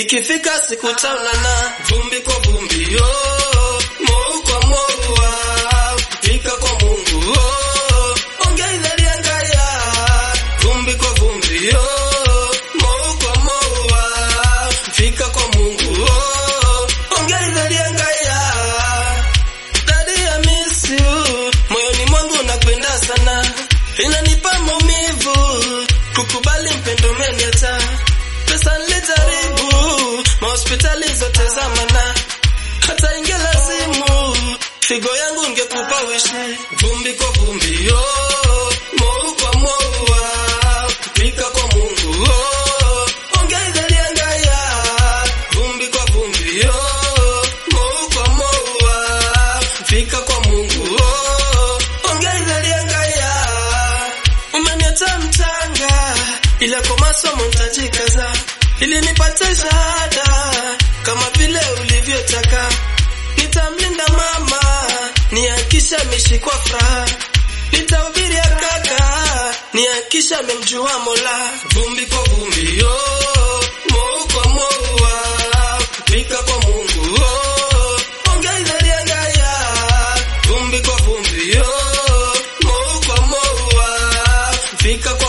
ikifika siku taonana, vumbi kwa vumbi yo, mou kwa mou, fika kwa Mungu oh, ongea idhari angaya, vumbi kwa vumbi yo, mou kwa mou, fika kwa Mungu oh, ongea idhari angaya. Daddy I miss you, moyoni mwangu nakupenda sana, inanipa maumivu kukubali mpendo umeniacha. Pesa nilijaribu, mahospitali zote zamana, hata ingelazimu figo yangu ingekupa wishi. Vumbi kwa vumbi yo, mou kwa mou, fika kwa Mungu oh, ongea idhari angaya, vumbi kwa vumbi yo, mou kwa mou, fika kwa Mungu oh, ongea idhari angaya. Umeniacha mchanga, ila kwa masomo nitajikaza, ili nipate shahada kama vile ulivyotaka. Nitamlinda mama, nihakisha ameshikwa furaha, nitahubiri kaka, nihakisha amemjua Mola. Vumbi kwa vumbi yo, mou kwa mou, fika kwa Mungu oh, ongea idhari angaya, vumbi kwa vumbi yo, mou kwa mou, fika kwa